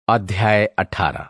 अध्याय 18।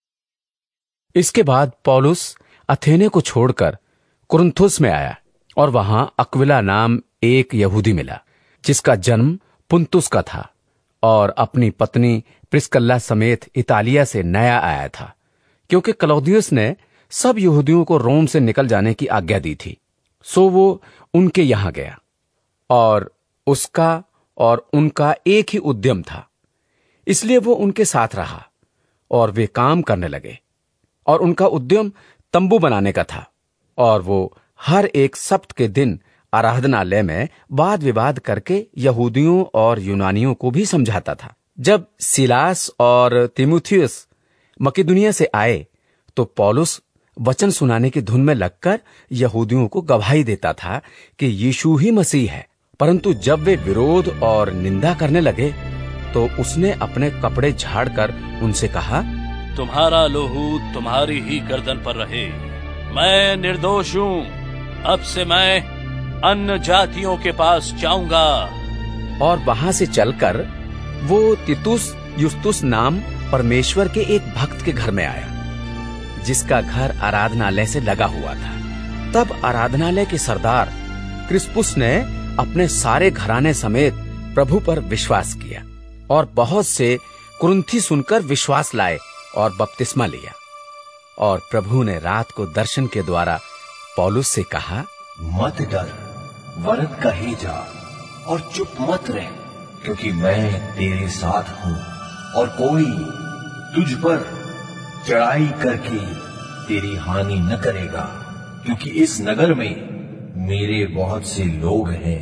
इसके बाद पौलुस अथेने को छोड़कर कुरिन्थुस में आया और वहां अक्विला नाम एक यहूदी मिला, जिसका जन्म पुन्तुस का था और अपनी पत्नी प्रिस्किल्ला समेत इतालिया से नया आया था, क्योंकि क्लौदियुस ने सब यहूदियों को रोम से निकल जाने की आज्ञा दी थी। सो वो उनके यहां गया और उसका और उनका एक ही उद्यम था, इसलिए वो उनके साथ रहा और वे काम करने लगे। और उनका उद्यम तंबू बनाने का था और वो हर एक सप्त के दिन आराधनालय में वाद विवाद करके यहूदियों और यूनानियों को भी समझाता था। जब सिलास और तीमुथियुस मकिदुनिया से आए तो पौलुस वचन सुनाने की धुन में लगकर यहूदियों को गवाही देता था कि यीशु ही मसीह है। परंतु जब वे विरोध और निंदा करने लगे तो उसने अपने कपड़े झाड़कर उनसे कहा, तुम्हारा लोहू तुम्हारी ही गर्दन पर रहे। मैं निर्दोष हूँ। अब से मैं अन्य जातियों के पास जाऊंगा। और वहां से चलकर वो तितुस युस्तुस नाम परमेश्वर के एक भक्त के घर में आया, जिसका घर आराधनालय से लगा हुआ था। तब आराधनालय के सरदार क्रिस्पुस ने अपने सारे घराने समेत प्रभु पर विश्वास किया और बहुत से कुरिन्थी सुनकर विश्वास लाए और बपतिस्मा लिया। और प्रभु ने रात को दर्शन के द्वारा पौलुस से कहा, मत डर, वरन कहे जा और चुप मत रह, क्योंकि मैं तेरे साथ हूँ और कोई तुझ पर चढ़ाई करके तेरी हानि न करेगा, क्योंकि इस नगर में मेरे बहुत से लोग हैं।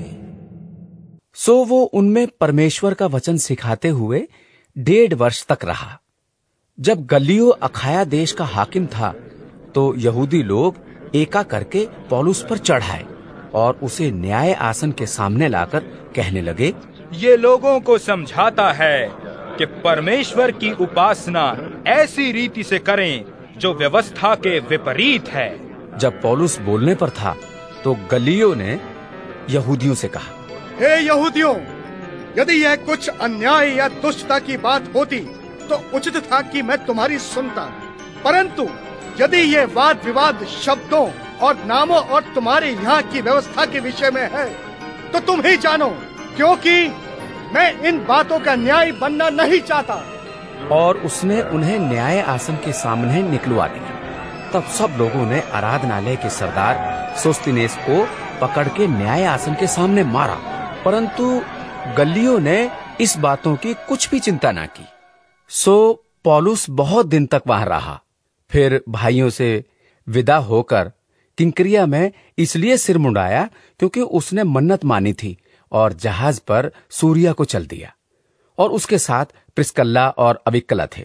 सो वो उनमें परमेश्वर का वचन सिखाते हुए 1.5 वर्ष तक रहा। जब गल्लियो अखाया देश का हाकिम था तो यहूदी लोग एका करके पौलुस पर चढ़ाए और उसे न्याय आसन के सामने लाकर कहने लगे, ये लोगों को समझाता है कि परमेश्वर की उपासना ऐसी रीति से करें जो व्यवस्था के विपरीत है। जब पौलुस बोलने पर था तो गल्लियो ने यहूदियों से कहा, हे यहूदियों, यदि यह कुछ अन्याय या दुष्टता की बात होती तो उचित था कि मैं तुम्हारी सुनता, परंतु यदि ये वाद विवाद शब्दों और नामों और तुम्हारे यहाँ की व्यवस्था के विषय में है तो तुम ही जानो, क्योंकि मैं इन बातों का न्याय बनना नहीं चाहता। और उसने उन्हें न्याय आसन के सामने निकलवा दिया। तब सब लोगों ने आराधनालय के सरदार सोस्थिनेस को पकड़ के न्याय आसन के सामने मारा, परंतु गल्लियो ने इस बातों की कुछ भी चिंता ना की। सो पौलुस बहुत दिन तक वहां रहा। फिर भाइयों से विदा होकर किंक्रिया में इसलिए सिर मुंडाया क्योंकि उसने मन्नत मानी थी और जहाज पर सूरिया को चल दिया। और उसके साथ प्रिस्किल्ला और अक्विला थे।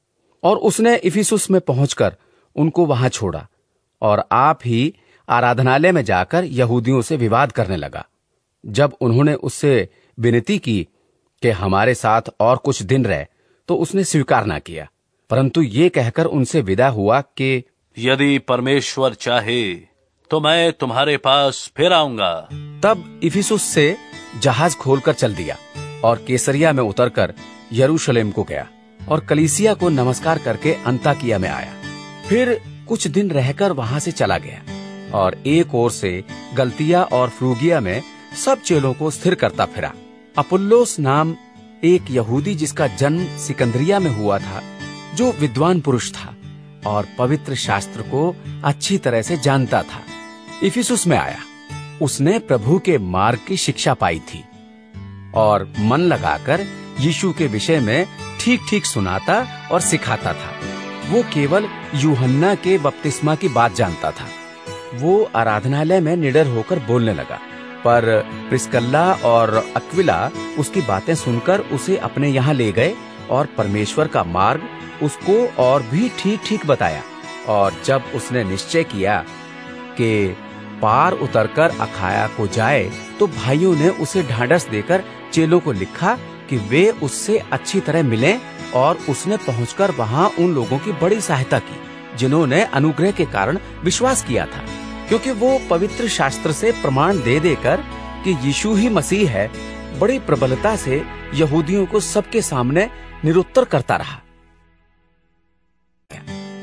और उसने इफिसुस में पहुंचकर उनको वहां छोड़ा और आप ही आराधनालय में जाकर यहूदियों से विवाद करने लगा। जब उन्होंने उससे विनती की कि हमारे साथ और कुछ दिन रहे तो उसने स्वीकार ना किया, परंतु ये कहकर उनसे विदा हुआ कि यदि परमेश्वर चाहे तो मैं तुम्हारे पास फिर आऊंगा। तब इफिसुस से जहाज खोलकर चल दिया और कैसरिया में उतरकर यरूशलेम को गया और कलीसिया को नमस्कार करके अन्ताकिया में आया। फिर कुछ दिन रहकर वहां से चला गया और एक ओर से गलतिया और फ्रूगिया में सब चेलों को स्थिर करता फिरा। अपुल्लोस नाम एक यहूदी, जिसका जन्म सिकंदरिया में हुआ था, जो विद्वान पुरुष था और पवित्र शास्त्र को अच्छी तरह से जानता था, इफिसुस में आया। उसने प्रभु के मार्ग की शिक्षा पाई थी और मन लगाकर यीशु के विषय में ठीक ठीक सुनाता और सिखाता था। वो केवल यूहन्ना के बपतिस्मा की बात जानता था। वो आराधनालय में निडर होकर बोलने लगा, पर प्रिस्किल्ला और अक्विला उसकी बातें सुनकर उसे अपने यहाँ ले गए और परमेश्वर का मार्ग उसको और भी ठीक ठीक बताया। और जब उसने निश्चय किया कि पार उतरकर अखाया को जाए तो भाइयों ने उसे ढांढस देकर चेलों को लिखा कि वे उससे अच्छी तरह मिलें। और उसने पहुंचकर वहां उन लोगों की बड़ी सहायता की जिन्होंने अनुग्रह के कारण विश्वास किया था, क्योंकि वो पवित्र शास्त्र से प्रमाण दे देकर कि यीशु ही मसीह है, बड़ी प्रबलता से यहूदियों को सबके सामने निरुत्तर करता रहा।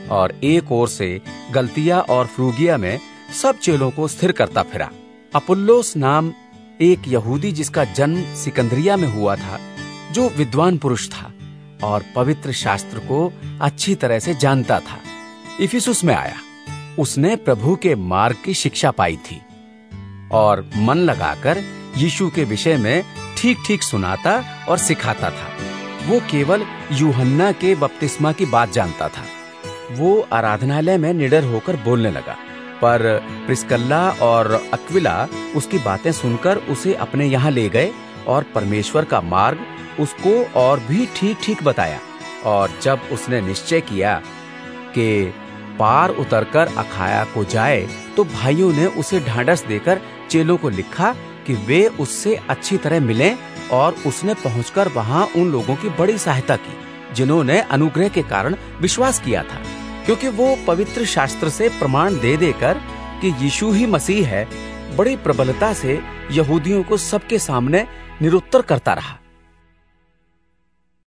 और एक ओर से गलतिया और फ्रूगिया में सब चेलों को स्थिर करता फिरा। अपुल्लोस नाम एक यहूदी जिसका जन्म सिकंदरिया में हुआ था, जो विद्वान पुरुष था और पवित्र शास्त्र को अच्छी तरह से जानता था, इफिसुस में आया। उसने प्रभु के मार्ग की शिक्षा पाई थी और मन लगाकर यीशु के विषय में ठीक ठीक सुनाता और सिखाता था। वो केवल यूहन्ना के बपतिस्मा की बात जानता था। वो आराधनालय में निडर होकर बोलने लगा, पर प्रिस्किल्ला और अक्विला उसकी बातें सुनकर उसे अपने यहाँ ले गए और परमेश्वर का मार्ग उसको और भी ठीक ठीक बताया। और जब उसने निश्चय किया कि पार उतरकर अखाया को जाए, तो भाइयों ने उसे ढांढस देकर चेलों को लिखा कि वे उससे अच्छी तरह मिलें, और उसने पहुंचकर वहां उन लोगों की बड़ी सहायता की जिन्होंने अनुग्रह के कारण विश्वास किया था, क्योंकि वो पवित्र शास्त्र से प्रमाण दे देकर कि यीशु ही मसीह है, बड़ी प्रबलता से यहूदियों को सबके सामने निरुत्तर करता रहा।